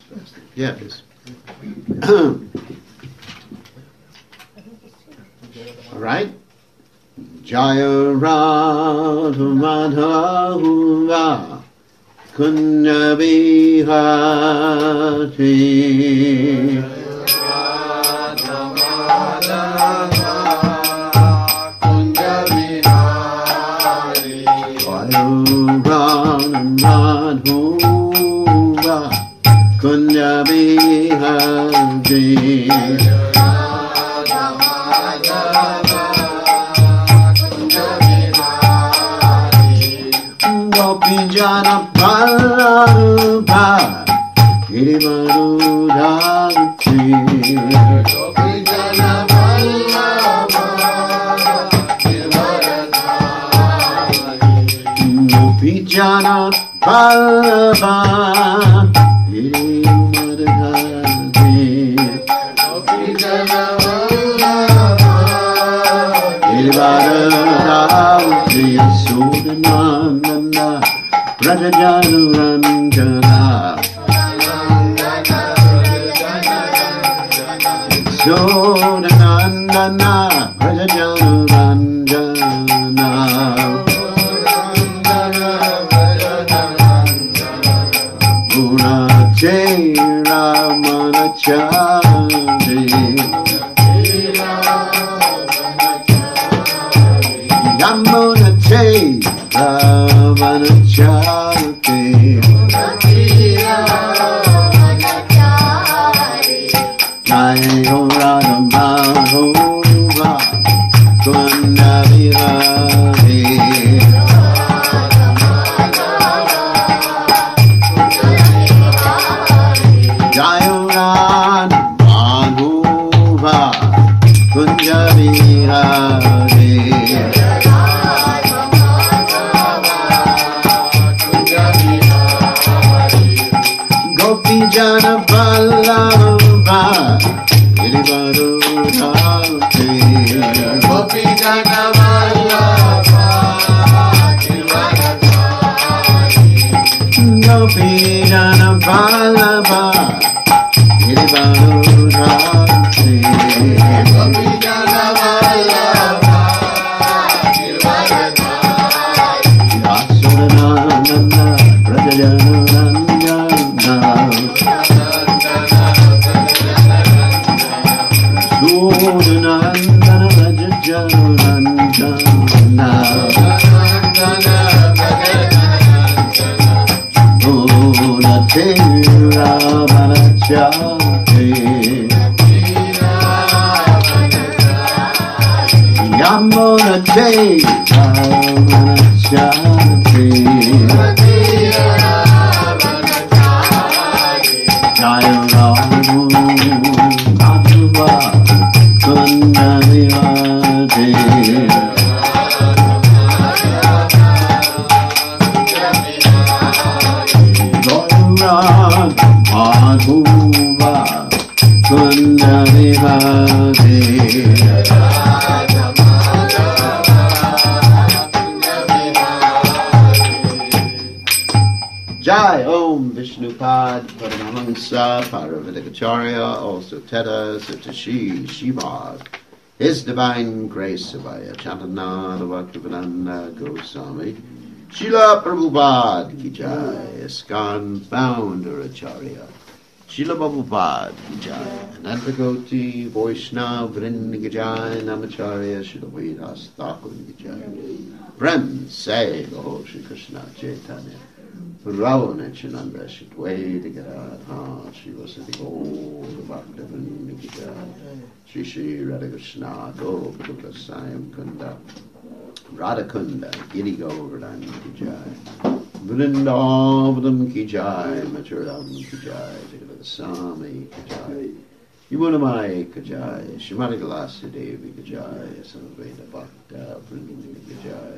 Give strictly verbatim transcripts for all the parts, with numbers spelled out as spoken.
Yeah, it is. All right. Jaya Radha Madhava Kunya Vihati Kunya Vihati Gopijana Palarupa Girivarudhanti Gopijana Palarupa Girivarudhanti Gopijana Palarupa Girivarudhanti Gopijana Palarupa Girivarudhanti Yasodhananda Rajajanuranjana Yasodhanandana Rajajanuranjana Gunache Ramanachari Yamunache Ramanachari Jaya Radha Madhava Kunya Vihati Jaya Radha Madhava Kunya Vihati Gopijana Vallabha Girivarudhanti Gopijana Vallabha Girivarudhanti Gopijana Vallabha Girivarudhanti Gopijana Vallabha Girivarudhanti Yasodhananda Rajajanuranja Sodhanandana Rajajanuranja Gunate Ramanachari Yamunate Ramanachari Jaya Radha Madhava Kunya Vihati Jaya Radha Madhava Kunya Vihati Jai Om Vishnupad Paramahamsa Paravatikacharya, also Teta Satashi Shivas, His Divine Grace Savaya Chantananda Bhaktivedanta Goswami Srila Prabhupada Ki Jai, ISKCON Founder Acharya Srila Prabhupada Ki Jai, Anantagoti Vaishnava Vrinda Ki Jai, Namacharya Srila Vedas Thakur Ki Jai, Prem Say Lord Shri Krishna Chaitanya Ravana Nityananda Shitweta Gadadha Shri Vasati Gaura Bhaktivinoda Ki Jai, Shri Shri Radhakrishna Gopa Sayam Kunda Radhakunda Giri Govardhan Ki Jai, Vrindavanam Ki Jai, Mathuram Ki Jai, Jagadasami Ki Jai, Yamunamai Ki Jai, Shrimati Galasi Devi Ki Jai, Samaveda Bhakta Vrinda Ki Jai,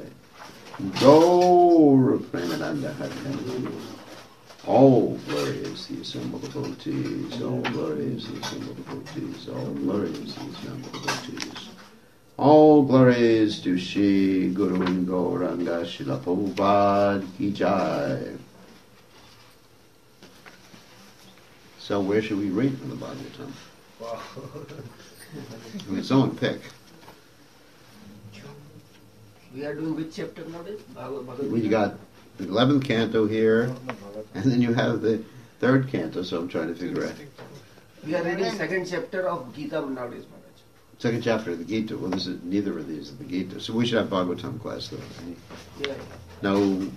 Gaura Premananda Hari. All glory is the assembled devotees, all glory is the assembled devotees, all glory is the assembled devotees. All glories to Shri Guru Gauranga Srila Prabhupada Ki Jai. So where should we read from the Bhagavatam? Wow. I mean, someone pick. We are doing which chapter nowadays? Bhagavad- Bhagavad We Gita? got the eleventh canto here, and then you have the third canto, so I'm trying to figure out. We are reading second chapter of Gita nowadays, Maharaj. Second chapter of the Gita. Well, this is neither of these is the Gita. So we should have Bhagavatam class, though. Yeah. No.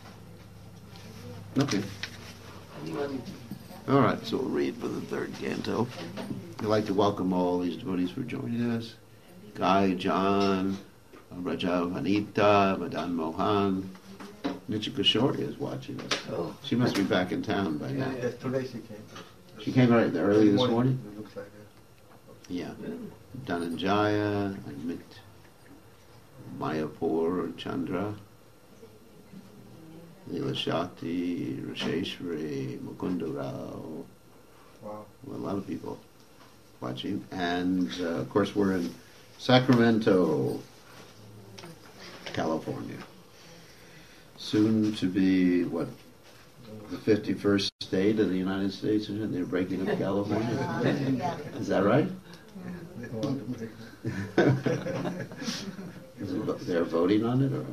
Okay. Anyone? All right, so we'll read for the third canto. I'd like to welcome all these devotees for joining us. Guy, John, Raja Vanita, Madan Mohan. Nitya Kishore is watching us. Oh. She must be back in town by now. Yes, today she came. She came right early this morning? It looks like it. Yeah. Dhananjaya, Amit, Mayapur, Chandra, Leela Shakti, Rasheshwari, Mukunda Rao. Wow. Well, a lot of people watching. And, uh, of course, we're in Sacramento, California. Soon to be, what, the fifty-first state of the United States, and they're breaking up California. Is that right? They want to make Is it, they're voting on it, or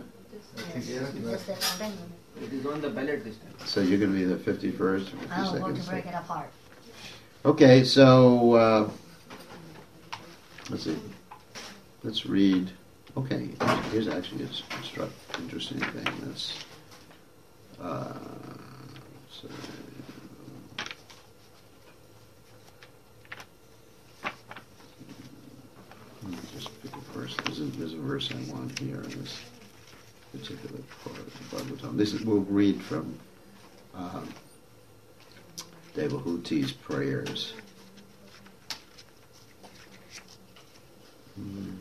It is on the ballot this time. so you're going to be the fifty-first or I don't fifty-second want to break state? it apart. Okay, so uh, let's see. Let's read. Okay, here's actually a stru- interesting thing. That's uh, so, let me just pick a verse. There's a, there's a verse I want here in this particular part of the Bhagavatam. This is, we'll read from um, Devahuti's prayers. Hmm.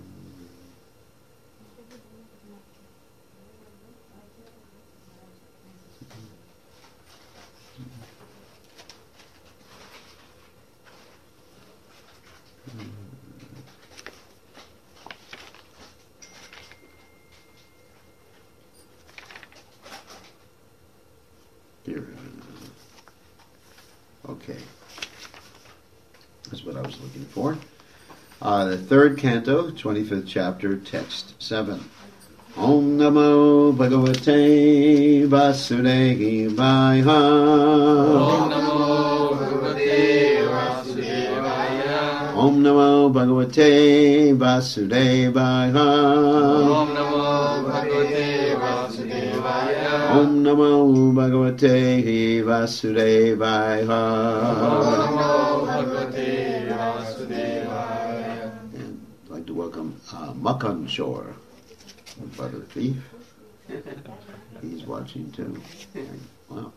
Here. Okay. That's what I was looking for. Uh, the third canto, twenty-fifth chapter, text seven. Om Namo Bhagavate Vasudevaya. Om Namo Bhagavate Vasudevaya. Om Namo Bhagavate Vasudevaya. Om Namo Bhagavate Vasudevaya. Om Namo Bhagavate Vasudevaya. Om Namo Bhagavate Vasudevaya. And I'd like to welcome uh, Makan Shore, Butter Thief. He's watching too. Wow.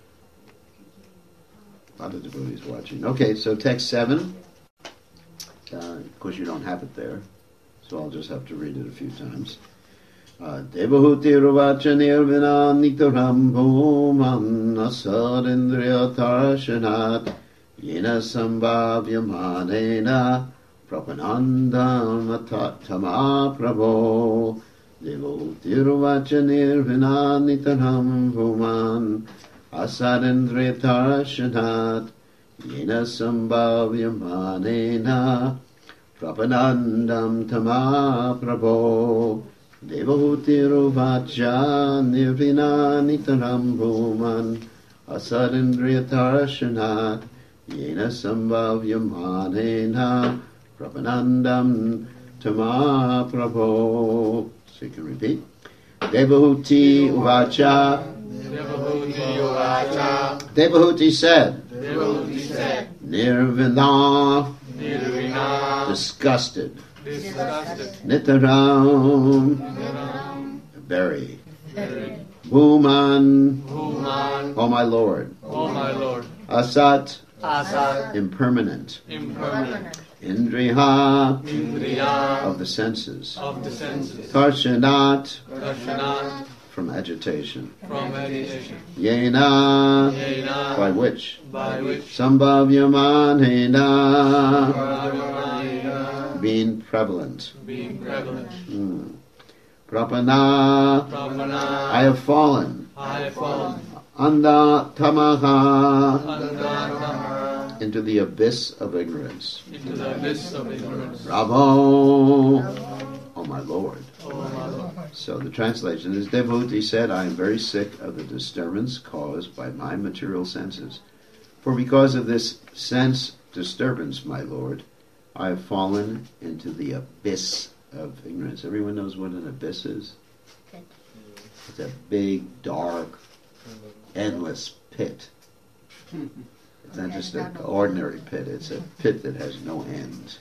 A lot of devotees watching. Okay, so text seven. Uh, of course, you don't have it there, so I'll just have to read it a few times. Devahuti Ruvacha Nirvina Nitaram Bhuman Asadindriya Tarshanat Yena Sambhavyamanena Prapanandam Atatama Prabho Devahuti Ruvacha Nirvina Nitaram Bhuman Asadindriya Tarshanat Yena Sambhavyamanena Prapanandam Tama Prabho Devahuti Ruvacha Nirvina Nitaram Bhuman Asadindriya Tarshanat Yena Sambhavyamanena Prapanandam Tama Prabho. So you can repeat. Devahuti Uvacha. Devahuti Uvacha. Devahuti said. Devahuti said. Nirvana. Nirvana. Disgusted. Disgusted. Nitaram. Nitaram. Very. Very. Bhuman. Bhuman. O my Lord. O my Lord. Asat. Asat. Impermanent. Impermanent. Indriha. Indriya. Of the senses. Of the senses. Tarshanat. Darshanat. From agitation. From meditation. Yena. Yena. By which? By which? Sambhavyamanena. Prapanandam. Being prevalent. Being prevalent. Hmm. Prapana. Prapana. I have fallen. I have fallen. Anda tamaha. Andhama. into the abyss of ignorance. into the abyss of ignorance. Bravo, oh my Lord. O my Lord. So the translation is, Devahuti said, I am very sick of the disturbance caused by my material senses. For because of this sense disturbance, my Lord, I have fallen into the abyss of ignorance. Everyone knows what an abyss is? It's a big, dark, endless pit. It's not just an ordinary pit, it's a pit that has no end.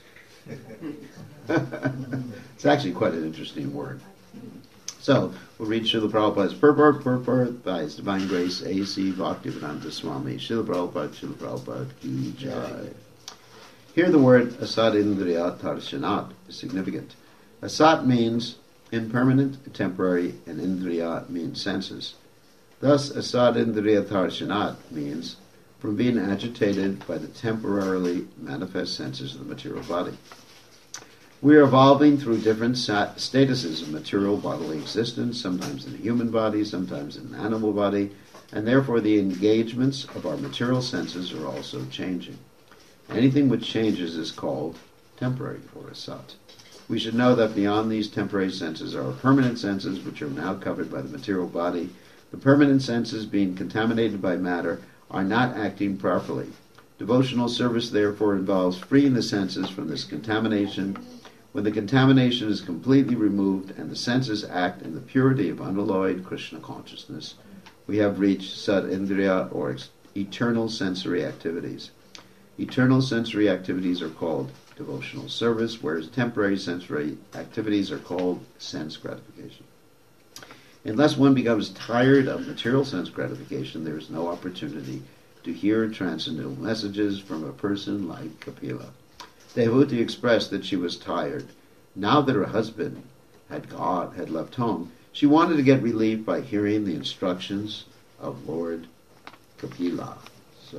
It's actually quite an interesting word. So, we'll read Srila Prabhupada's purport, purport by His Divine Grace, A C Bhaktivedanta Swami, Srila Prabhupada, Srila Prabhupada Ki Jai. Here the word asat indriya tarshanat is significant. Asat means impermanent, temporary, and indriya means senses. Thus, asat indriya tarshanat means from being agitated by the temporarily manifest senses of the material body. We are evolving through different sat- statuses of material bodily existence, sometimes in a human body, sometimes in an animal body, and therefore the engagements of our material senses are also changing. Anything which changes is called temporary or asat. We should know that beyond these temporary senses are permanent senses which are now covered by the material body. The permanent senses, being contaminated by matter, are not acting properly. Devotional service therefore involves freeing the senses from this contamination. When the contamination is completely removed and the senses act in the purity of unalloyed Krishna consciousness, we have reached Sat Indriya, or ex- eternal sensory activities. Eternal sensory activities are called devotional service, whereas temporary sensory activities are called sense gratification. Unless one becomes tired of material sense gratification, there is no opportunity to hear transcendental messages from a person like Kapila. Devahuti expressed that she was tired. Now that her husband had gone, had left home, she wanted to get relief by hearing the instructions of Lord Kapila. So,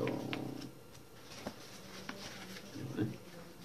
anyway,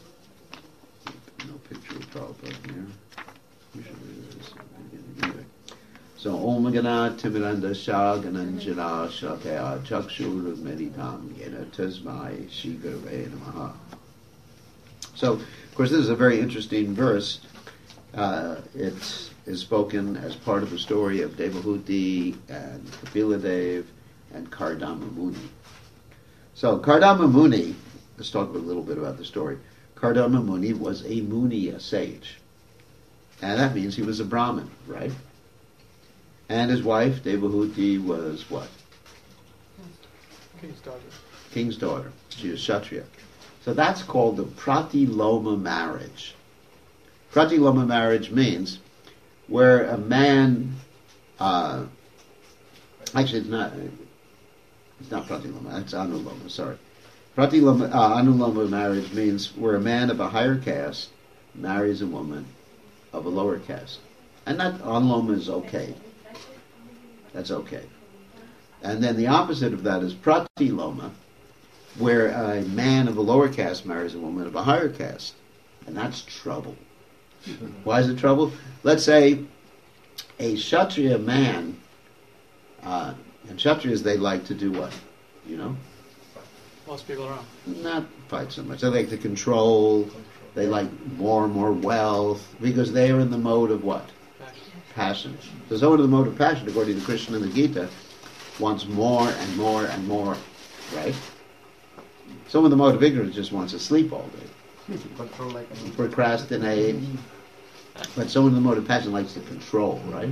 no picture of Prabhupada here. We should read this at the beginning either. So, Om Gana Timiranda Shah Gananjana Shakaya Chakshur Meditam Yena Tasmai Shri Gurave Namaha. So, of course, this is a very interesting verse. Uh, it is spoken as part of the story of Devahuti and Kapila Dev and Kardama Muni. So, Kardama Muni, let's talk a little bit about the story. Kardama Muni was a Muni, a sage. And that means he was a Brahmin, right? And his wife, Devahuti, was what? King's daughter. King's daughter. She was Kshatriya. So that's called the Pratiloma marriage. Pratiloma marriage means where a man, uh, actually it's not, it's not Pratiloma, it's Anuloma, sorry. Pratiloma, uh, Anuloma marriage means where a man of a higher caste marries a woman of a lower caste. And that Anuloma is okay. That's okay. And then the opposite of that is Pratiloma, where a man of a lower caste marries a woman of a higher caste. And that's trouble. Why is it trouble? Let's say a Kshatriya man, uh, and Kshatriyas, they like to do what? You know? Most people around. Not fight so much. They like to control. They like more and more wealth, because they are in the mode of what? Passion. So someone in the mode of passion, according to Krishna and the Gita, wants more and more and more, right? Someone in the mode of ignorance just wants to sleep all day. Control like an Procrastinate. But someone in the mode of passion likes to control, right?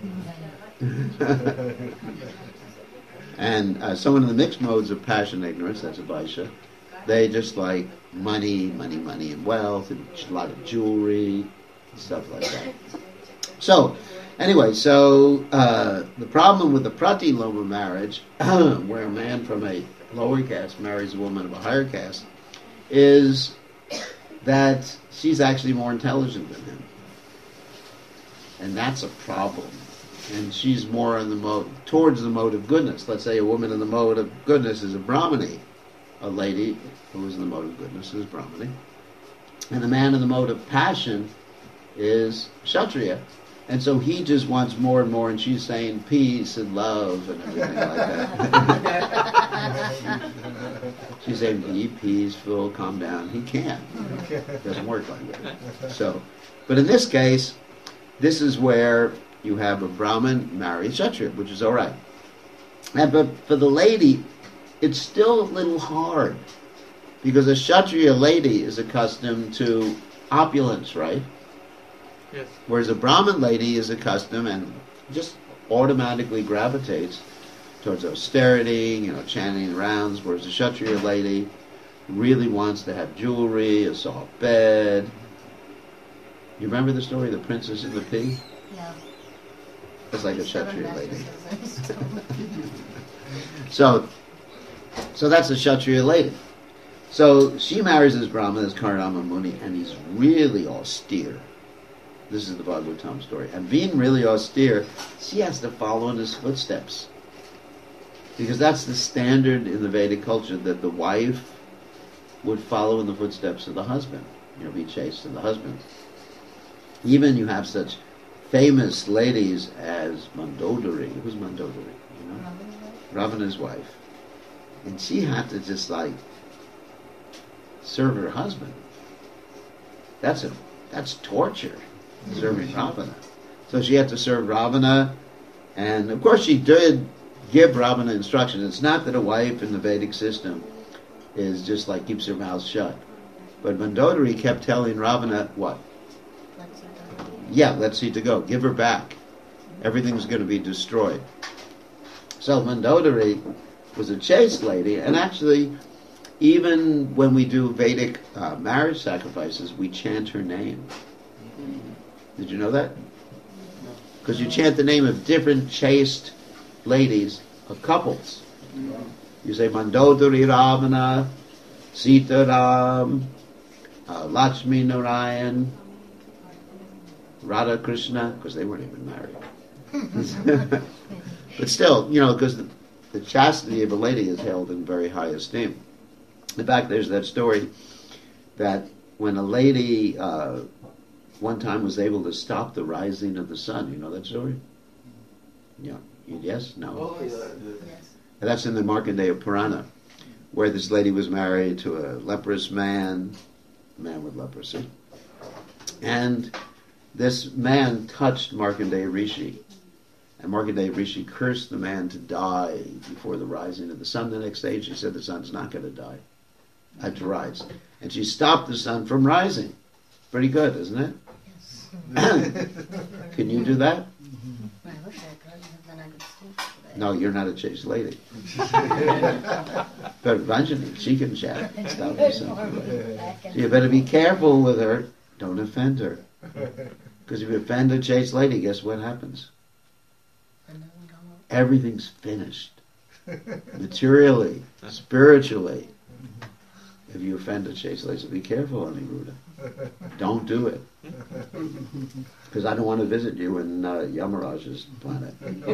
And uh, someone in the mixed modes of passion and ignorance, that's a Vaishya, they just like money, money, money, and wealth, and a lot of jewelry, stuff like that. So, anyway, so uh, the problem with the Pratiloma marriage, where a man from a lower caste marries a woman of a higher caste, is that she's actually more intelligent than him. And that's a problem. And she's more in the mode, towards the mode of goodness. Let's say a woman in the mode of goodness is a Brahmani. A lady who is in the mode of goodness is Brahmani. And the man in the mode of passion is Kshatriya. And so he just wants more and more, and she's saying peace and love and everything like that. She's saying, be peaceful, calm down. He can't. It doesn't work like that. So, but in this case, this is where you have a Brahmin marry a Kshatriya, which is all right. And, but for the lady, it's still a little hard because a Kshatriya lady is accustomed to opulence, right? Yes. Whereas a Brahmin lady is accustomed and just automatically gravitates towards austerity, you know, chanting rounds, whereas a Kshatriya lady really wants to have jewelry, a soft bed. You remember the story, The Princess and the Pig? Yeah. It's like a Seven Kshatriya lady. mattresses. So, so that's a Kshatriya lady. So she marries this Brahmin, this Kardama Muni, and he's really austere. This is the Bhagavatam story. And being really austere, she has to follow in his footsteps. Because that's the standard in the Vedic culture, that the wife would follow in the footsteps of the husband. You know, be chaste to the husband. Even you have such famous ladies as Mandodari. Who's Mandodari? You know? Ravana's wife. And she had to just like serve her husband. That's a that's torture, serving Ravana. So she had to serve Ravana, and of course she did give Ravana instructions. It's not that a wife in the Vedic system is just like keeps her mouth shut. But Mandodari kept telling Ravana what? Let's see. Yeah, let's see to go. Give her back. Everything's going to be destroyed. So Mandodari was a chaste lady, and actually, even when we do Vedic uh, marriage sacrifices, we chant her name. Did you know that? Because you chant the name of different chaste ladies of couples. You say Mandodari Ravana, Sita Ram, uh, Lakshmi Narayan, Radha Krishna, because they weren't even married. But still, you know, because the, the chastity of a lady is held in very high esteem. In fact, there's that story that when a lady uh, one time was able to stop the rising of the sun, you know that story? Yeah. Yes? No? Oh, yeah. Yes. And that's in the Markandeya Purana, where this lady was married to a leprous man, a man with leprosy. And this man touched Markandeya Rishi. And Markandeya Rishi cursed the man to die before the rising of the sun the next day. She said the sun's not going to die. I have to rise. And she stopped the sun from rising. Pretty good, isn't it? Yes. Can you do that? I wish I could, but then I could sleep today. No, you're not a chaste lady. But Ranjani, she can chat. Stop the sun from rising. So you better be careful with her. Don't offend her. Because if you offend a chaste lady, guess what happens? Everything's finished. Materially, spiritually. If you offend a chaste lady, so be careful, Aniruddha. Don't do it. Because I don't want to visit you in uh, Yamaraj's planet.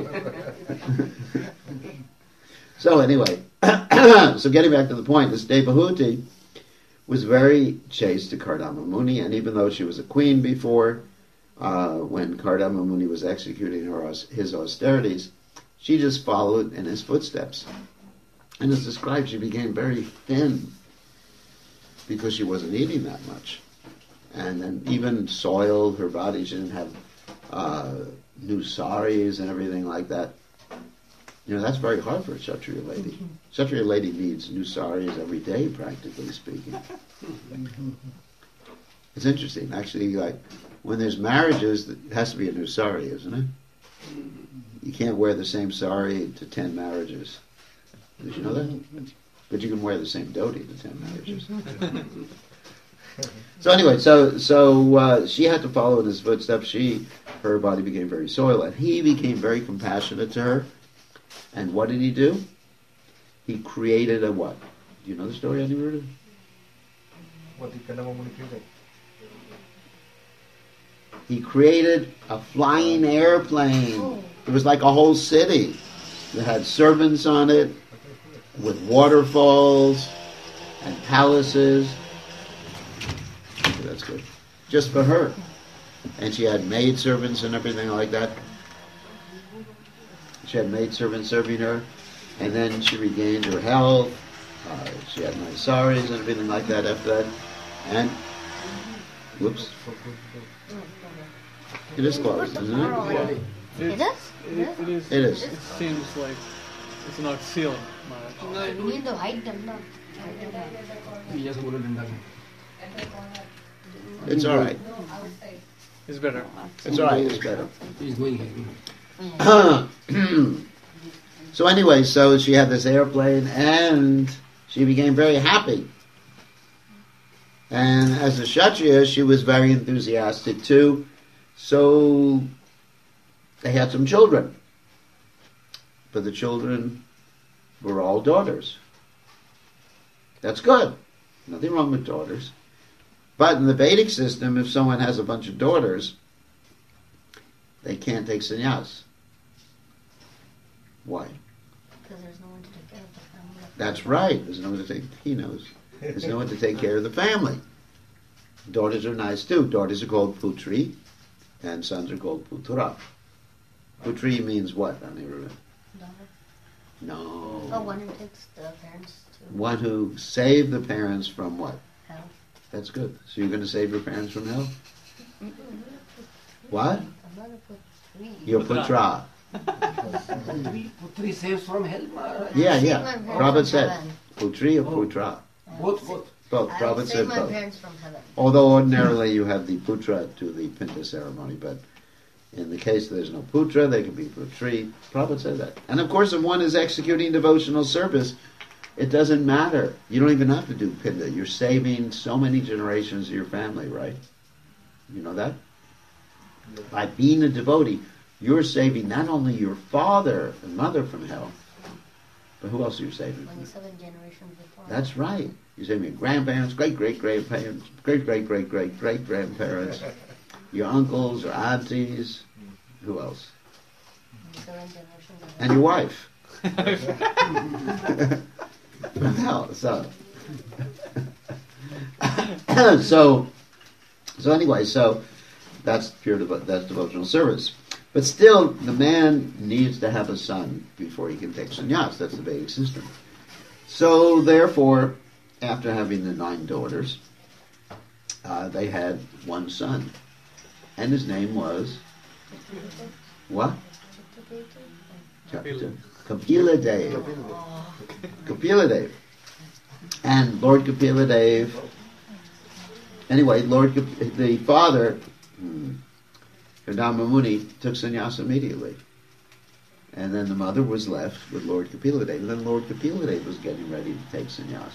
So anyway, so getting back to the point, this Devahuti was very chaste to Kardama Muni, and even though she was a queen before, uh, when Kardama Muni was executing her, his austerities, she just followed in his footsteps. And as described, she became very thin because she wasn't eating that much. And then even soiled her body. She didn't have uh, new saris and everything like that. You know, that's very hard for a Kshatriya lady. Kshatriya lady needs new saris every day, practically speaking. It's interesting. Actually, like, when there's marriages, it has to be a new sari, isn't it? You can't wear the same sari to ten marriages. Did you know that? But you can wear the same dhoti to ten marriages. So anyway, so so uh, she had to follow in his footsteps. She, her body became very soiled, and he became very compassionate to her. And what did he do? He created a what? Do you know the story, Aniruddha? What did Kardama Muni create? He created a flying airplane. It was like a whole city. It had servants on it, with waterfalls and palaces. Okay, that's good. Just for her. And she had maid servants and everything like that. She had maid servants serving her. And then she regained her health. Uh, she had nice saris and everything like that after that. And, whoops, it is closed, isn't it? It is? It, It is? it is. It is. It seems like it's not sealed. Maharaj. You need the white danda. Yes, Guru Danda. It's all right. It's better. It's all right. It's better. He's going here. So anyway, so she had this airplane, and she became very happy. And as a Kshatriya, she was very enthusiastic too. So they had some children. But the children were all daughters. That's good. Nothing wrong with daughters. But in the Vedic system, if someone has a bunch of daughters, they can't take sannyas. Why? Because there's no one to take care of the family. That's right. There's no one to take. He knows. There's no one to take care of the family. Daughters are nice too. Daughters are called putri, and sons are called putra. Putri means what? I never remember. Daughter. No. Oh, one who takes the parents to One who saved the parents from what? hell. That's good. So you're going to save your parents from hell? What? I'm not a put three. Your putra. Putri, Putri saves from hell, Maharaj. Yeah, Save yeah. my parents Prabhupada from said heaven. putri or putra. Both, both. Both. I Prabhupada would said save my both. parents from heaven. Although ordinarily you have the putra to the pinta ceremony, but in the case there's no putra, they can be putri. Prabhupada said that. And of course, if one is executing devotional service, it doesn't matter. You don't even have to do pinta. You're saving so many generations of your family, right? You know that? By being a devotee, you're saving not only your father and mother from hell, but who else are you saving? twenty-seven generations before. That's right. You're saving your grandparents, great great grandparents, great great great great great grandparents, your uncles or aunties, who else? twenty-seven generations before. And your wife. From hell. So, so, so anyway, so that's pure devo- that's devotional service. But still, the man needs to have a son before he can take sannyas. That's the Vedic system. So, therefore, after having the nine daughters, uh, they had one son, and his name was what? Kapila. Kapila Dev. Kapila Dev. And Lord Kapila Dev. Anyway, Lord Kap- the father, hmm, Kardama Muni, took sannyas immediately. And then the mother was left with Lord Kapila Dev. And then Lord Kapila Dev was getting ready to take sannyas.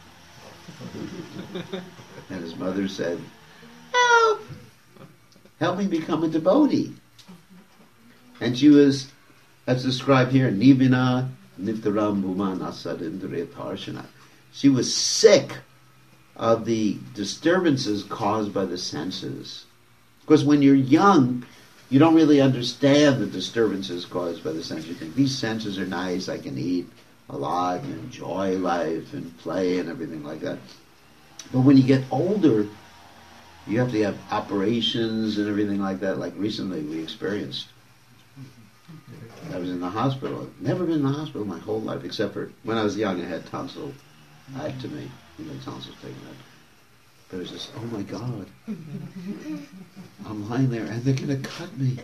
And his mother said, "Help! Help me become a devotee." And she was, as described here, Nivina Niftaram Bhuman Asadindre Tarshana. She was sick of the disturbances caused by the senses. Because when you're young, you don't really understand the disturbances caused by the senses. You think, these senses are nice, I can eat a lot and enjoy life and play and everything like that. But when you get older, you have to have operations and everything like that. Like recently we experienced. I was in the hospital. I've never been in the hospital my whole life, except for when I was young I had tonsillectomy. You know, tonsils taken out. But it was just, oh my God. I'm lying there and they're going to cut me.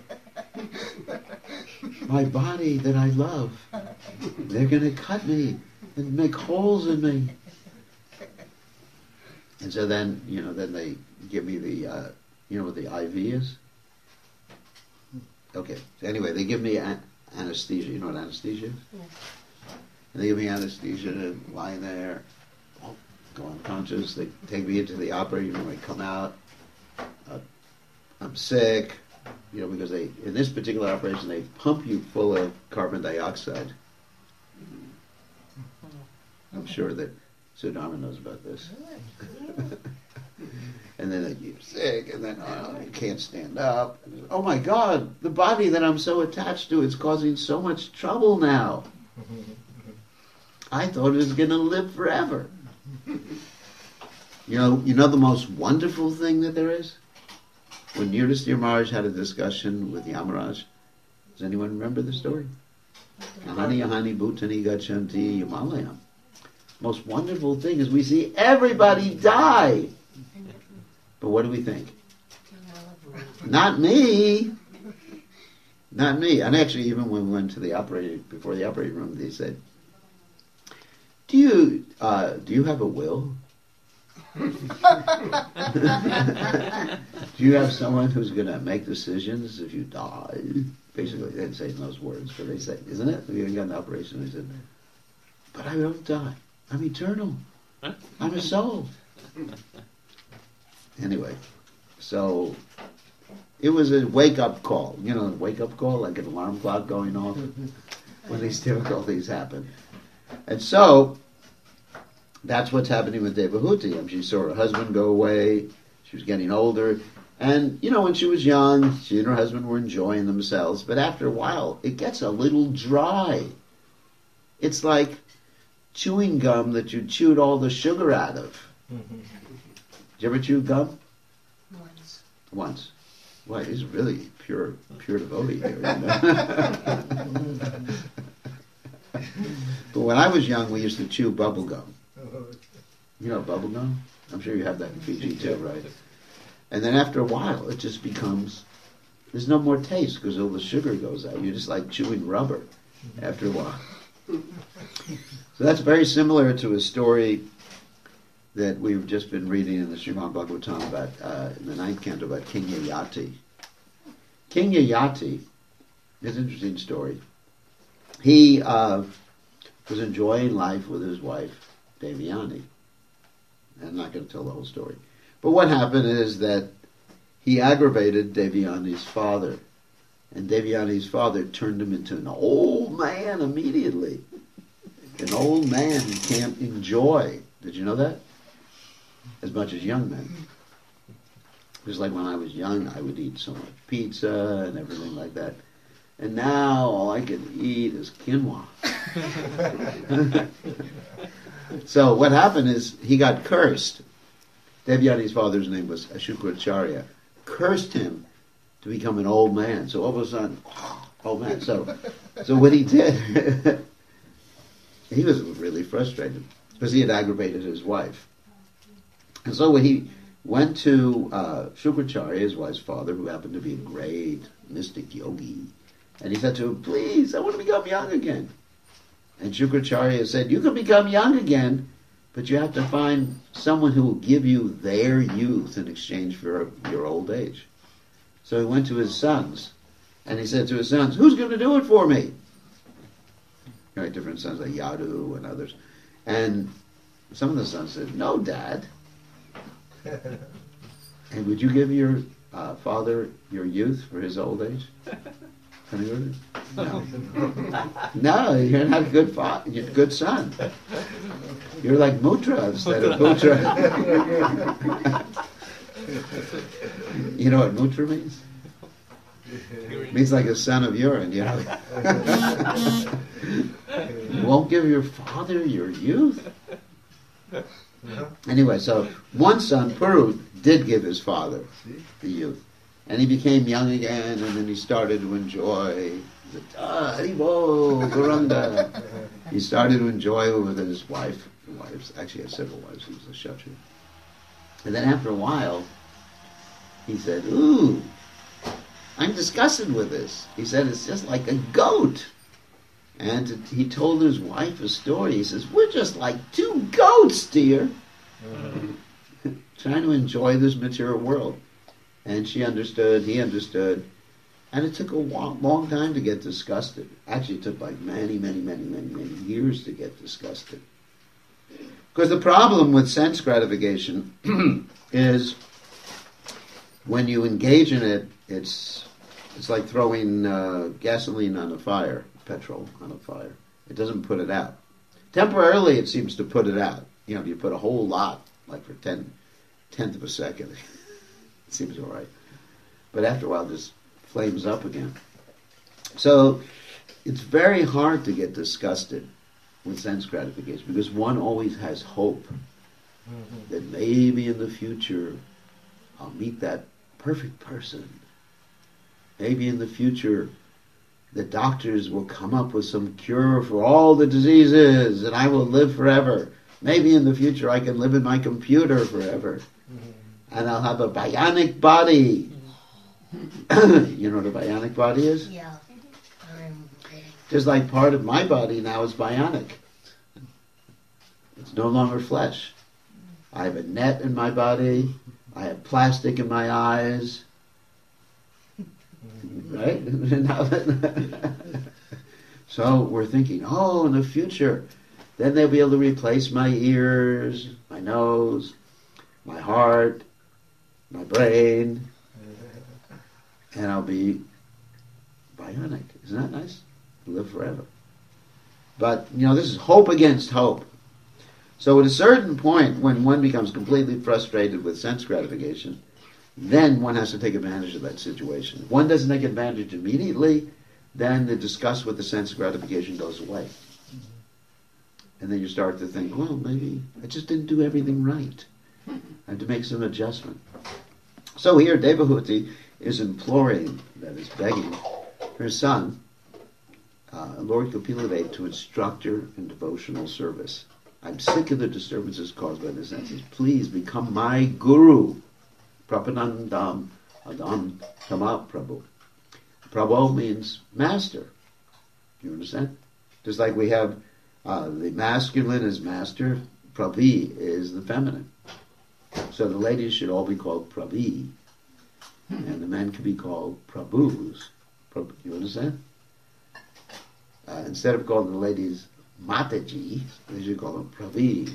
My body that I love. They're going to cut me and make holes in me. And so then, you know, then they give me the, uh, you know what the I V is? Okay. So anyway, they give me an- anesthesia. You know what anesthesia is? Yes. And they give me anesthesia and I'm lying there, oh, go unconscious. They take me into the operating room. I come out. Uh, I'm sick, you know, because they, in this particular operation, they pump you full of carbon dioxide. I'm sure that Sudharma knows about this. And then you're sick, and then oh, you can't stand up. Oh my God, the body that I'm so attached to is causing so much trouble now. I thought it was going to live forever. You know, you know the most wonderful thing that there is? When Yudhisthira Maharaj had a discussion with Yamaraj, does anyone remember the story? Hani Hani Bhutani Gachanti Himalayam. Most wonderful thing is we see everybody die. But what do we think? Not me. Not me. And actually, even when we went to the operating, before the operating room, they said, "Do you uh, do you have a will? Do you have someone who's going to make decisions if you die?" Basically, they didn't say it in those words, but they said, "Isn't it?" We got an operation. They said, "But I don't die. I'm eternal. I'm a soul." Anyway, so it was a wake-up call. You know, a wake-up call, like an alarm clock going off when these difficulties happen. And so, that's what's happening with Devahuti. I mean, she saw her husband go away. She was getting older. And, you know, when she was young, she and her husband were enjoying themselves. But after a while, it gets a little dry. It's like chewing gum that you chewed all the sugar out of. Did you ever chew gum? Once. Once. Well, he's really pure, pure devotee here. You know? But when I was young, we used to chew bubble gum. You know bubble gum? I'm sure you have that in Fiji too, right? And then after a while, it just becomes, there's no more taste because all the sugar goes out. You're just like chewing rubber after a while. So that's very similar to a story that we've just been reading in the Srimad Bhagavatam about, uh, in the ninth canto about King Yayati. King Yayati is an interesting story. He uh, was enjoying life with his wife, Devyani. I'm not going to tell the whole story. But what happened is that he aggravated Devyani's father. And Devyani's father turned him into an old man immediately. An old man who can't enjoy. Did you know that? As much as young men. Just like when I was young, I would eat so much pizza and everything like that. And now all I can eat is quinoa. So what happened is he got cursed. Devyani's father's name was Ashukracharya. Cursed him to become an old man. So all of a sudden, old man. So, so what he did, he was really frustrated because he had aggravated his wife. And so when he went to uh, Shukracharya, his wife's father, who happened to be a great mystic yogi, and he said to him, "Please, I want to become young again." And Shukracharya said, "You can become young again, but you have to find someone who will give you their youth in exchange for your old age." So he went to his sons, and he said to his sons, "Who's going to do it for me?" Right, different sons like Yadu and others. And some of the sons said, "No, Dad." "And would you give your uh, father your youth for his old age?" Can you hear it? No. No, you're not a good father. You're a good son. You're like Mutra instead of Putra. You know what Mutra means? It means like a son of urine, you know. You won't give your father your youth? Anyway, so one son, Puru, did give his father the youth. And he became young again, and then he started to enjoy the ah, Haribo, Guranga. He started to enjoy it with his wife. Wives actually had several wives. He was a Kshatriya. And then after a while, he said, "Ooh, I'm disgusted with this." He said, "It's just like a goat." And he told his wife a story. He says, "We're just like two goats, dear." Mm-hmm. Trying to enjoy this material world. And she understood, he understood, and it took a long, long time to get disgusted. Actually, it took like many, many, many, many, many years to get disgusted. Because the problem with sense gratification is when you engage in it, it's it's like throwing uh, gasoline on a fire, petrol on a fire. It doesn't put it out. Temporarily, it seems to put it out. You know, you put a whole lot, like for ten tenth of a second. It seems all right. But after a while, it just flames up again. So it's very hard to get disgusted with sense gratification because one always has hope mm-hmm. that maybe in the future I'll meet that perfect person. Maybe in the future the doctors will come up with some cure for all the diseases and I will live forever. Maybe in the future I can live in my computer forever. And I'll have a bionic body. You know what a bionic body is? Yeah. Um, Just like part of my body now is bionic. It's no longer flesh. I have a net in my body. I have plastic in my eyes. Right? So we're thinking, oh, in the future, then they'll be able to replace my ears, my nose, my heart, my brain, and I'll be bionic. Isn't that nice? Live forever. But, you know, this is hope against hope. So at a certain point, when one becomes completely frustrated with sense gratification, then one has to take advantage of that situation. If one doesn't take advantage immediately, then the disgust with the sense gratification goes away. And then you start to think, well, maybe I just didn't do everything right. I have to make some adjustment. So here, Devahuti is imploring, that is begging, her son, uh, Lord Kapilade, to instruct her in devotional service. I'm sick of the disturbances caused by the senses. Please become my guru. Prapanandam Adam Tama Prabhu. Prabhu means master. Do you understand? Just like we have uh, the masculine is master, Pravi is the feminine. So the ladies should all be called Pravi, and the men can be called Prabhus. Prabhu, you understand? Uh, instead of calling the ladies Mataji, they should call them Pravi.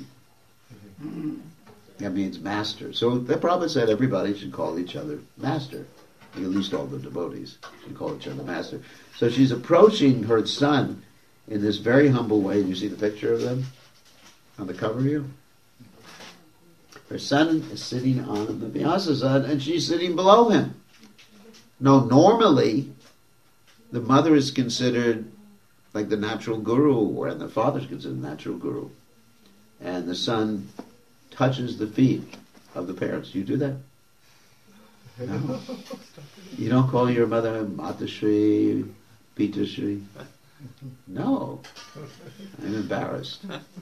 That means master. So the Prabhupada said everybody should call each other master. At least all the devotees should call each other master. So she's approaching her son in this very humble way. Do you see the picture of them on the cover here? Her son is sitting on the Vyasa and she's sitting below him. No, normally the mother is considered like the natural guru, and the father is considered the natural guru. And the son touches the feet of the parents. Do you do that? No. You don't call your mother Matashri, Pitashri? No. I'm embarrassed.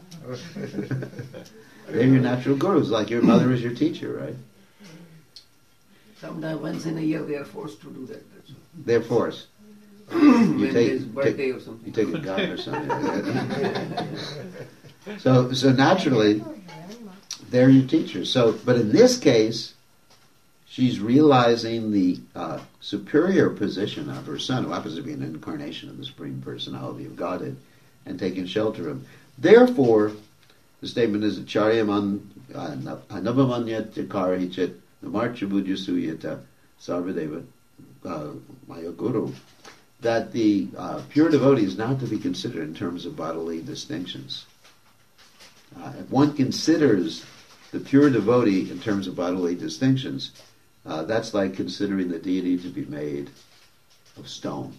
They're your natural gurus, like your mother is your teacher, right? Sometimes once in a year they are forced to do that. That's all. They're forced. When You there's take, birthday take, or something. you take a gun or something. so, so naturally, they're your teachers. So, but in this case, she's realizing the uh, superior position of her son, who happens to be an incarnation of the Supreme Personality of Godhead, and taking shelter of him. Therefore, the statement is Charyaman Anavamanyat Karhichit Namarchabudjasuyata Sarvadeva Maya Guru, that the uh, pure devotee is not to be considered in terms of bodily distinctions. Uh, if one considers the pure devotee in terms of bodily distinctions, uh, that's like considering the deity to be made of stone.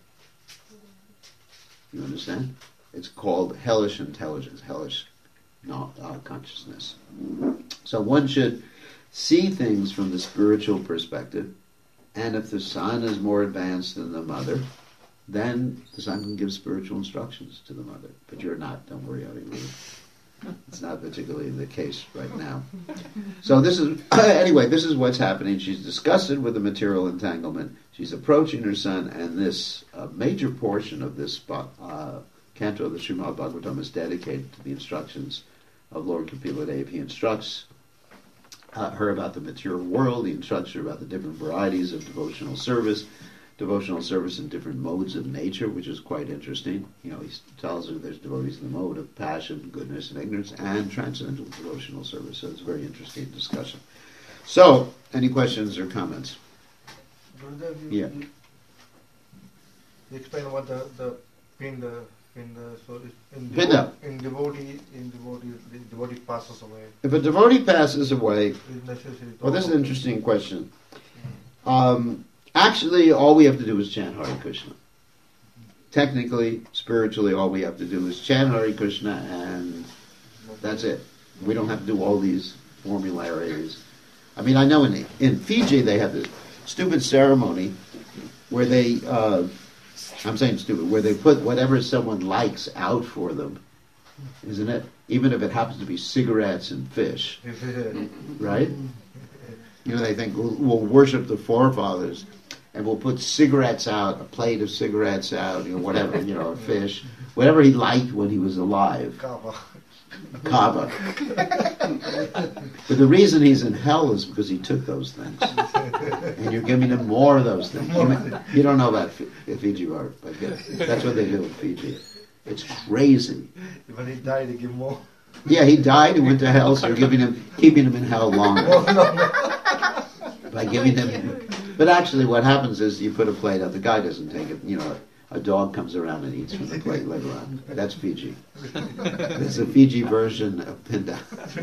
You understand? It's called hellish intelligence, hellish not, uh, consciousness. So one should see things from the spiritual perspective, and if the son is more advanced than the mother, then the son can give spiritual instructions to the mother. But you're not, don't worry, Adi. It's not particularly the case right now. So this is, anyway, this is what's happening. She's disgusted with the material entanglement. She's approaching her son, and this uh, major portion of this uh, canto of the Srimad Bhagavatam is dedicated to the instructions of Lord Kapila Dev. He instructs uh, her about the material world. He instructs her about the different varieties of devotional service, devotional service in different modes of nature, which is quite interesting. You know, he tells her there's devotees in the mode of passion, goodness, and ignorance, and transcendental devotional service. So it's a very interesting discussion. So, any questions or comments? Gurudev, you, Yeah. you, you explain about the the pinda, pinda. So it's in Pinda. devo- in devotee, in devotee, the devotee passes away. If a devotee passes away, Is necessary. to well, this is an also- interesting question. Um, actually, all we have to do is chant Hare Krishna. Technically, spiritually, all we have to do is chant Hare Krishna, and that's it. We don't have to do all these formularies. I mean, I know in in Fiji they have this stupid ceremony where they uh, I'm saying stupid, where they put whatever someone likes out for them, isn't it? Even if it happens to be cigarettes and fish, right? You know, they think we'll, we'll worship the forefathers, and we'll put cigarettes out, a plate of cigarettes out, you know, whatever, you know, fish, whatever he liked when he was alive. Kava. Kava. But the reason he's in hell is because he took those things. And you're giving him more of those things. You, may, you don't know about Fi- Fiji art, but yeah, that's what they do in Fiji. It's crazy. When he died, he gave more. Yeah, he died and went to hell, so you're giving him, keeping him in hell longer. No, no, no. By giving him... But actually what happens is you put a plate out, the guy doesn't take it, you know, a dog comes around and eats from the plate later on. That's Fiji. It's a Fiji version of Pinda.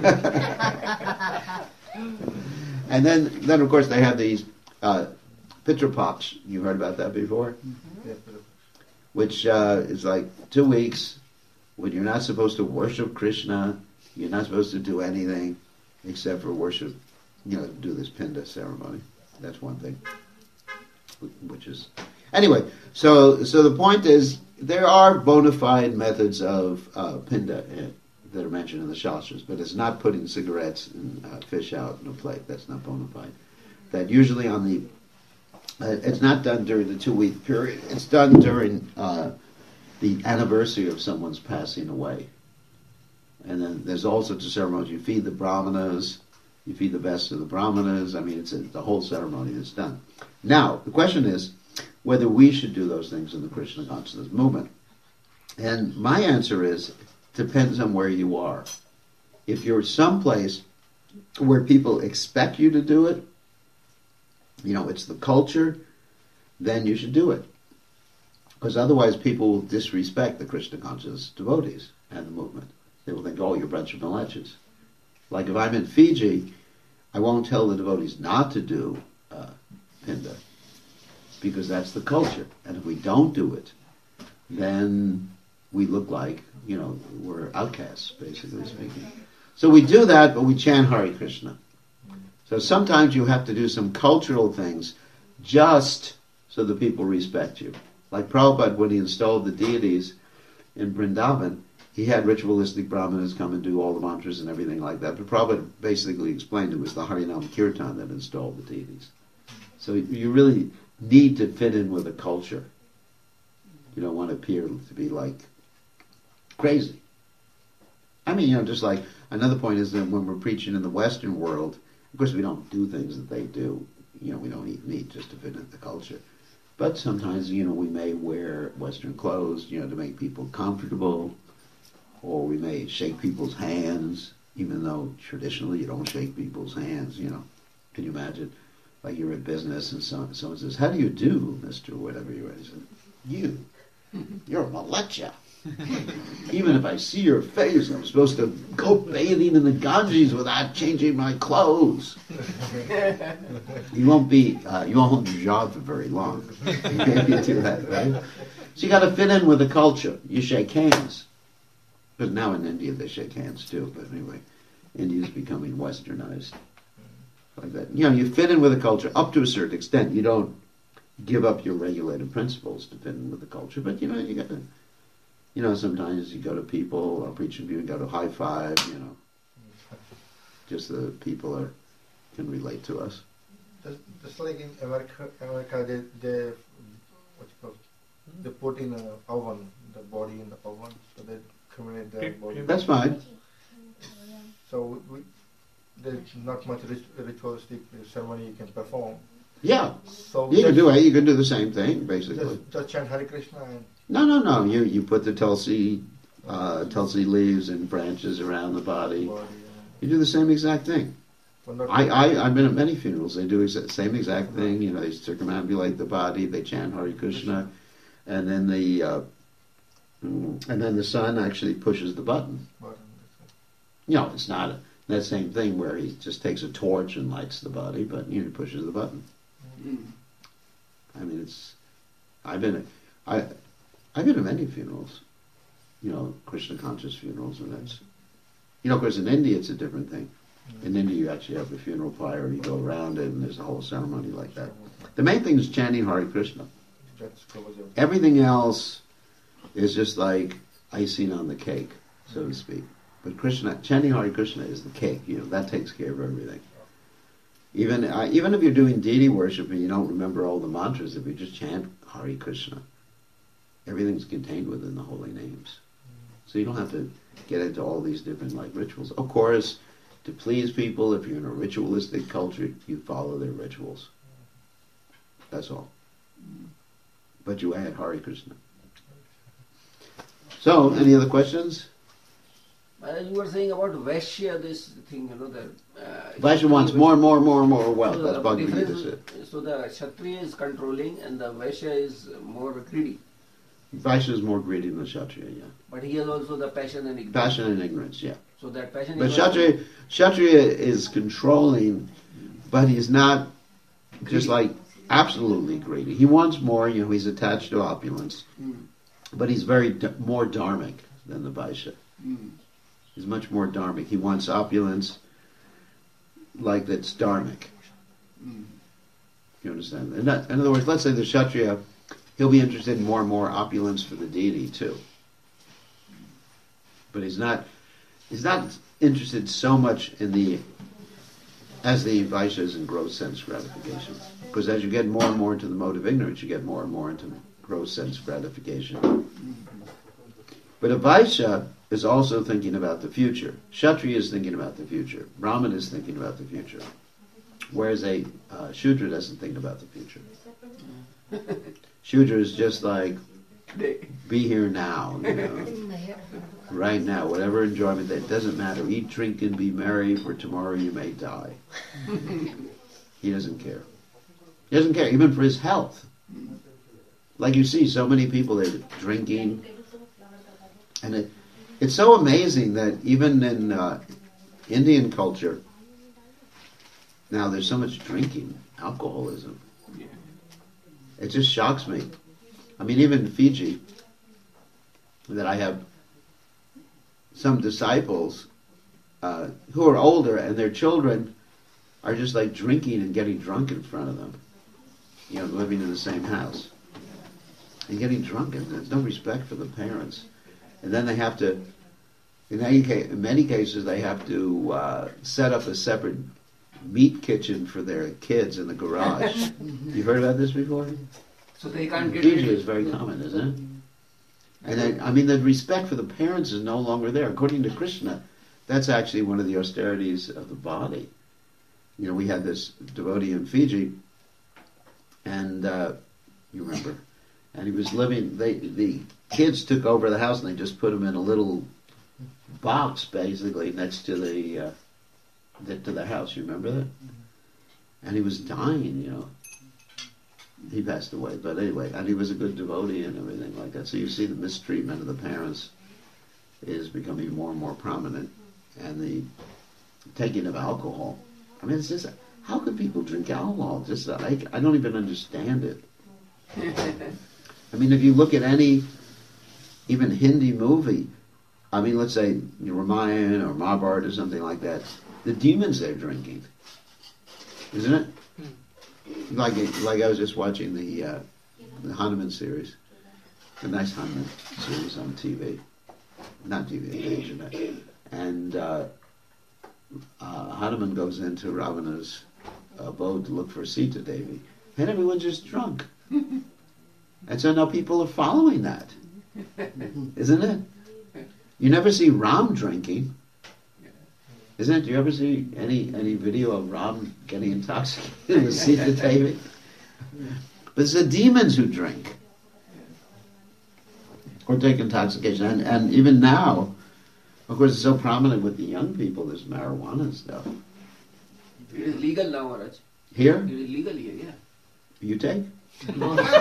And then, then of course they have these uh, Pitra Pops. You heard about that before? Yes, Which uh, is like two weeks when you're not supposed to worship Krishna. You're not supposed to do anything except for worship, you know, do this Pinda ceremony. That's one thing, which is... Anyway, so so the point is, there are bona fide methods of uh, Pinda in, that are mentioned in the Shastras, but it's not putting cigarettes and uh, fish out in a plate. That's not bona fide. That usually on the... Uh, it's not done during the two-week period. It's done during uh, the anniversary of someone's passing away. And then there's all sorts of ceremonies. You feed the brahmanas... You feed the best of the brahmanas. I mean, it's a, the whole ceremony that's done. Now, the question is whether we should do those things in the Krishna consciousness movement. And my answer is, depends on where you are. If you're someplace where people expect you to do it, you know, it's the culture, then you should do it. Because otherwise people will disrespect the Krishna conscious devotees and the movement. They will think, oh, you're a bunch of milechas. Like if I'm in Fiji, I won't tell the devotees not to do uh, Pinda, because that's the culture. And if we don't do it, then we look like, you know, we're outcasts, basically speaking. So we do that, but we chant Hare Krishna. So sometimes you have to do some cultural things just so the people respect you. Like Prabhupada, when he installed the deities in Vrindavan, he had ritualistic brahmanas come and do all the mantras and everything like that. But Prabhupada basically explained it was the Harinam Kirtan that installed the deities. So you really need to fit in with the culture. You don't want to appear to be like crazy. I mean, you know, just like another point is that when we're preaching in the Western world, of course we don't do things that they do. You know, we don't eat meat just to fit in the culture. But sometimes, you know, we may wear Western clothes, you know, to make people comfortable. Or we may shake people's hands, even though traditionally you don't shake people's hands, you know. Can you imagine? Like you're in business and someone, someone says, how do you do, Mister whatever you are? He said, you, you're a malecha. Even if I see your face, I'm supposed to go bathing in the Ganges without changing my clothes. You won't be, uh, you won't hold your job for very long if you do that, right? So you got to fit in with the culture. You shake hands. Because now in India they shake hands too, but anyway, India's becoming westernized. Like that. You know, you fit in with the culture up to a certain extent. You don't give up your regulated principles to fit in with the culture, but you know, you got to, you know, sometimes you go to people, I'll preach to people, you go to high five, you know, just the people are, can relate to us. Just, just like in America, America they, they, what you call, they put in an oven, the body in the oven, so they cremate their body. That's fine. So we, there's not much rit- ritualistic ceremony you can perform. Yeah, So you can just, do it. You can do the same thing, basically. just, just chant Hare Krishna and No, no, no. You you put the tulsi, uh, tulsi leaves and branches around the body. body. You do the same exact thing. But not I, I, I've been at many funerals. They do the same exact thing. You know, they circumambulate the body. They chant Hare Krishna, and then the uh, and then the son actually pushes the button. bottom. You know, it's not a, that same thing where he just takes a torch and lights the body, but you know, he pushes the button. I mean, it's. I've been, I, I've been to many funerals. You know, Krishna conscious funerals, and that's. You know, of course, in India it's a different thing. In India, you actually have the funeral pyre, and you go around it, and there's a whole ceremony like that. The main thing is chanting Hare Krishna. That's covers everything. Everything else is just like icing on the cake, so to speak. But Krishna, chanting Hare Krishna is the cake. You know, that takes care of everything. Even uh, even if you're doing deity worship and you don't remember all the mantras, if you just chant Hare Krishna, everything's contained within the holy names. So you don't have to get into all these different like rituals. Of course, to please people, if you're in a ritualistic culture, you follow their rituals. That's all. But you add Hare Krishna. So, any other questions? Uh, you were saying about Vaishya, this thing, you know, that... Uh, Vaishya wants more and more and more and more wealth. So That's the Bhagavad Gita difference said. is- So the Kshatriya is controlling and the Vaishya is more greedy. Vaishya is more greedy than the Kshatriya, yeah. But he has also the passion and ignorance. Passion and ignorance, yeah. So that passion But is not- Kshatriya, Kshatriya is controlling, but he's not just Greedy. like absolutely greedy. He wants more, you know, he's attached to opulence. Mm. But he's very d- more dharmic than the Vaishya. Mm. He's much more dharmic. He wants opulence like that's dharmic. Mm. You understand? In, that, in other words, let's say the Kshatriya, he'll be interested in more and more opulence for the deity too. But he's not he's not interested so much in the as the Vaishya is in gross sense gratification. Because as you get more and more into the mode of ignorance, you get more and more into gross sense gratification. But a Vaishya is also thinking about the future. Kshatriya is thinking about the future. Brahman is thinking about the future. Whereas a uh, Shudra doesn't think about the future. Shudra is just like, be here now, you know. Right now, whatever enjoyment, that doesn't matter. Eat, drink, and be merry, for tomorrow you may die. He doesn't care. He doesn't care, even for his health. Like you see, so many people, they're drinking. And it, it's so amazing that even in uh, Indian culture, now there's so much drinking, alcoholism. It just shocks me. I mean, even in Fiji, that I have some disciples uh, who are older and their children are just like drinking and getting drunk in front of them. You know, living in the same house. And getting drunk, and there's no respect for the parents. And then they have to, in, any case, in many cases, they have to uh, set up a separate meat kitchen for their kids in the garage. You've heard about this before? So they can't get Fiji rid is very common, isn't it? And then, I mean, the respect for the parents is no longer there. According to Krishna, that's actually one of the austerities of the body. You know, we had this devotee in Fiji, and uh, you remember, and he was living. They the kids took over the house, and they just put him in a little box, basically next to the, uh, the to the house. You remember that? And he was dying, you know. He passed away, but anyway, and he was a good devotee and everything like that. So you see the mistreatment of the parents is becoming more and more prominent, and the taking of alcohol. I mean, it's just, how could people drink alcohol? Just I, I don't even understand it. I mean, if you look at any, even Hindi movie, I mean, let's say Ramayana or Mahabharata or something like that, the demons they're drinking, isn't it? Like like I was just watching the uh, the Hanuman series, the nice Hanuman series on T V, not T V, the internet, and uh, uh, Hanuman goes into Ravana's abode to look for Sita Devi, and everyone's just drunk, and so now people are following that, isn't it? You never see Ram drinking. Isn't it? Do you ever see any any video of Ram getting intoxicated with Sita Devi? But it's the demons who drink or take intoxication, and and even now, of course, it's so prominent with the young people. This marijuana stuff. It is legal now, Maharaj. Here, It is legal here, yeah. you take. No, no,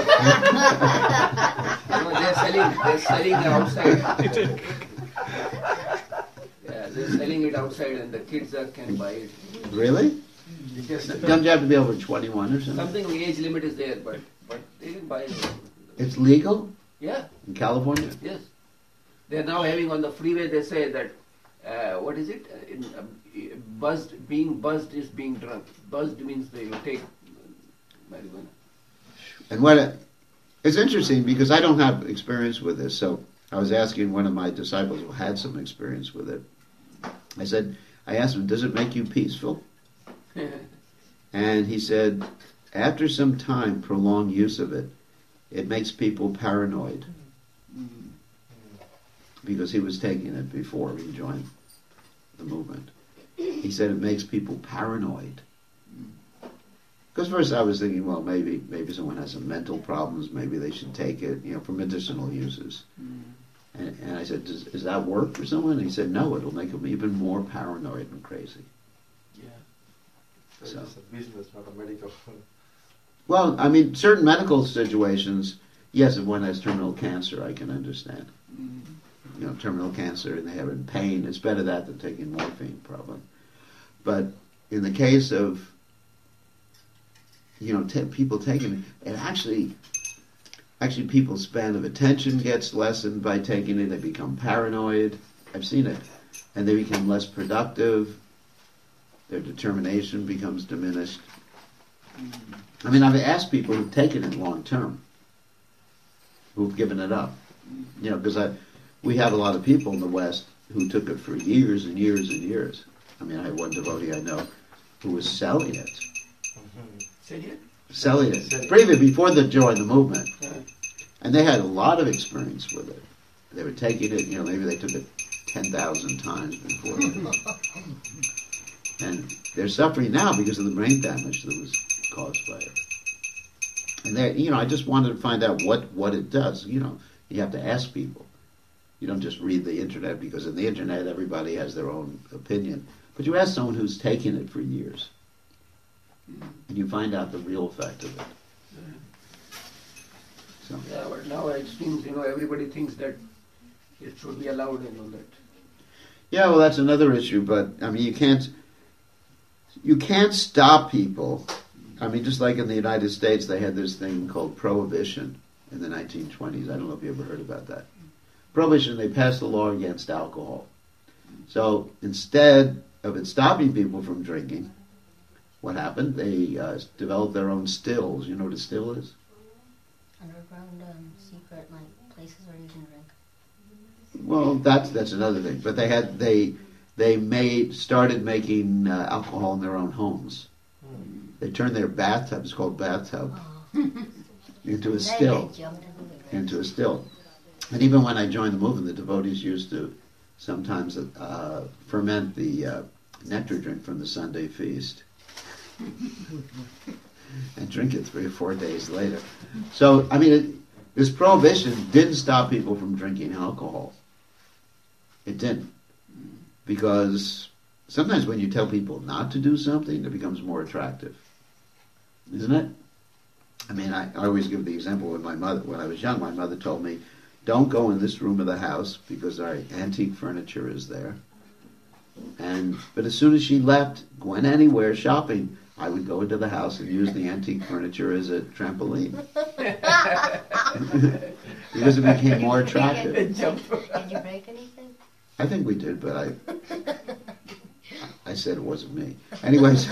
they're selling. They're selling outside. Yeah, they're selling it outside, and the kids are, can buy it. Really? Yes. Don't you have to be over twenty-one or something? Something age limit is there, but but they can buy it. It's legal Yeah. in California. Yes. They are now having on the freeway. They say that uh, what is it? Uh, in, uh, buzzed, being buzzed is being drunk. Buzzed means they you take marijuana. And what? It's interesting because I don't have experience with this. So I was asking one of my disciples who had some experience with it. I said, I asked him, does it make you peaceful? And he said, after some time, prolonged use of it, it makes people paranoid. Because he was taking it before he joined the movement. He said it makes people paranoid. Because first I was thinking, well, maybe maybe someone has some mental problems, maybe they should take it, you know, for medicinal uses. And, and I said, does, does that work for someone? And he said, no, it'll make them even more paranoid and crazy. Yeah. So So- it's a business, not a medical. Well, I mean, certain medical situations, yes, if one has terminal cancer, I can understand. Mm. You know, terminal cancer and they have in pain, it's better that than taking morphine, probably. But in the case of, you know, t- people taking it, it actually, actually people's span of attention gets lessened by taking it. They become paranoid. I've seen it. And they become less productive. Their determination becomes diminished. I mean, I've asked people who've taken it long term, who've given it up. You know, because I, we have a lot of people in the West who took it for years and years and years. I mean, I had one devotee I know who was selling it. Say it? Selling it. Selling it. Briefly before they joined the movement. Yeah. And they had a lot of experience with it. They were taking it, you know, maybe they took it ten thousand times before. And they're suffering now because of the brain damage that was caused by it. And they, you know, I just wanted to find out what, what it does. You know, you have to ask people. You don't just read the internet, because in the internet everybody has their own opinion. But you ask someone who's taken it for years, and you find out the real effect of it. So, Yeah, but now it seems, you know, everybody thinks that it should be allowed and all that. yeah, well, that's another issue. But I mean, you can't, you can't stop people. I mean, just like in the United States, they had this thing called prohibition in the nineteen twenties. I don't know if you ever heard about that. Prohibition, they passed a law against alcohol. So instead of it stopping people from drinking, what happened? They uh, developed their own stills. You know what a still is? Underground, um, secret, like, places where you can drink. Well, that's that's another thing. But they had they they made started making uh, alcohol in their own homes. They turned their bathtubs, called bathtub, Oh. into a Then still. they jumped into the into a still. And even when I joined the movement, the devotees used to sometimes uh, ferment the uh, nectar drink from the Sunday feast and drink it three or four days later. So, I mean, it, this prohibition didn't stop people from drinking alcohol. It didn't. Because sometimes when you tell people not to do something, it becomes more attractive. Isn't it? I mean, I, I always give the example with my mother. When I was young, my mother told me, don't go in this room of the house because our antique furniture is there. And But as soon as she left, went anywhere shopping, I would go into the house and use the antique furniture as a trampoline. Because it became more attractive. Did you break anything? I think we did, but I I said it wasn't me. Anyways,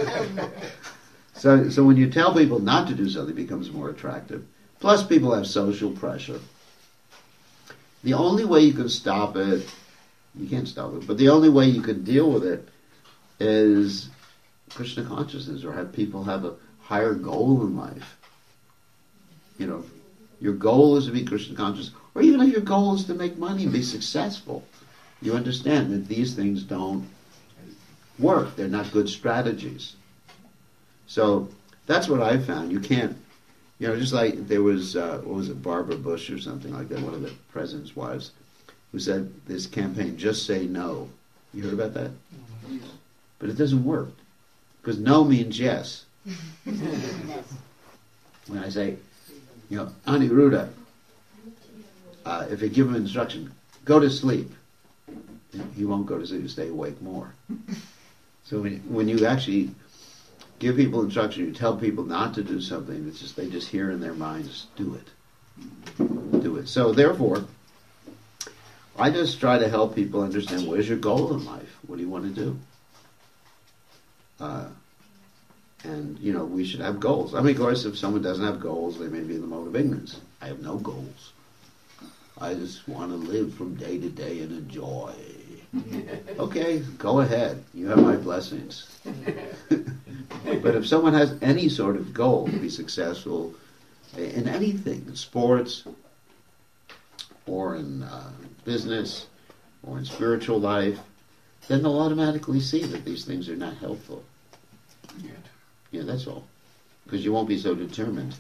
so so when you tell people not to do something, it becomes more attractive. Plus, people have social pressure. The only way you can stop it, you can't stop it, but the only way you can deal with it is Krishna consciousness, or have people have a higher goal in life. You know, your goal is to be Krishna conscious, or even if your goal is to make money and be successful, you understand that these things don't work. They're not good strategies. So that's what I found. You can't, you know, just like there was, uh, what was it, Barbara Bush or something like that, one of the president's wives, who said this campaign, just say no. You heard about that? Mm-hmm. But it doesn't work. Because no means yes. Yes. When I say, you know, Aniruddha, uh, if you give him instruction, go to sleep, he won't go to sleep, he'll stay awake more. So when, when you actually give people instruction, you tell people not to do something, it's just they just hear in their minds, do it. Do it. So therefore, I just try to help people understand, where's your goal in life? What do you want to do? Uh, And, you know, we should have goals. I mean, of course, if someone doesn't have goals, they may be in the mode of ignorance. I have no goals. I just want to live from day to day and enjoy. Okay, go ahead. You have my blessings. But if someone has any sort of goal to be successful in anything, in sports, or in uh, business, or in spiritual life, then they'll automatically see that these things are not helpful. Yeah, that's all. Because you won't be so determined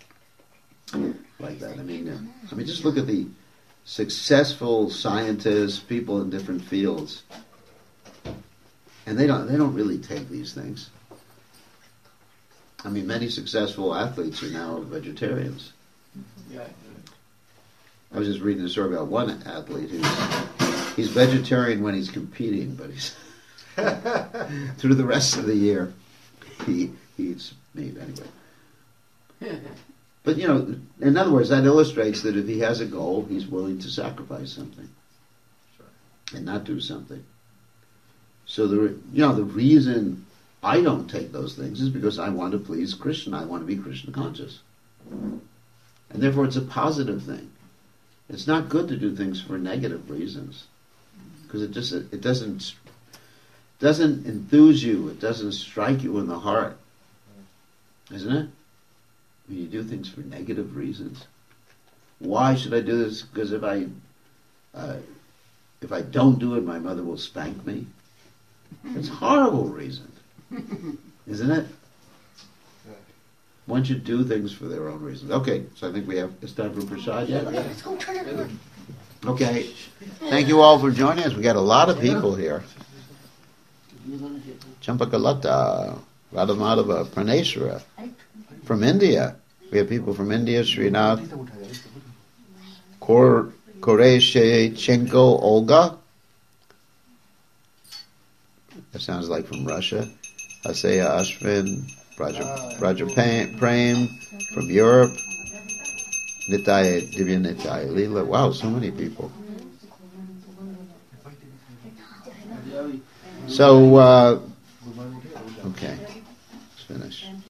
like that. I mean, uh, I mean, just look at the successful scientists, people in different fields, and they don't they don't really take these things. I mean, many successful athletes are now vegetarians. Yeah. I was just reading a story about one athlete who's he's vegetarian when he's competing, but he's through the rest of the year he, he eats meat anyway. But, you know, in other words, that illustrates that if he has a goal, he's willing to sacrifice something and not do something. So, the you know, the reason I don't take those things is because I want to please Krishna. I want to be Krishna conscious. And therefore, it's a positive thing. It's not good to do things for negative reasons because it just it doesn't doesn't enthuse you. It doesn't strike you in the heart, isn't it? When you do things for negative reasons. Why should I do this? Because if I uh, if I don't do it, my mother will spank me. It's a horrible reason, isn't it? One should do things for their own reasons. Okay, so I think we have, it's time for prasad yet? Let's go turn it on. Okay, thank you all for joining us. We got a lot of people here. Champakalata, Radhamadava, Praneshwara, from India. We have people from India, Srinath, Kor, Koreshenko, Olga. That sounds like from Russia. Asaya Ashwin, Raja, Raja Prem from Europe. Nitya, Divya Nitya, Leela. Wow, so many people. So, uh, okay, let's finish.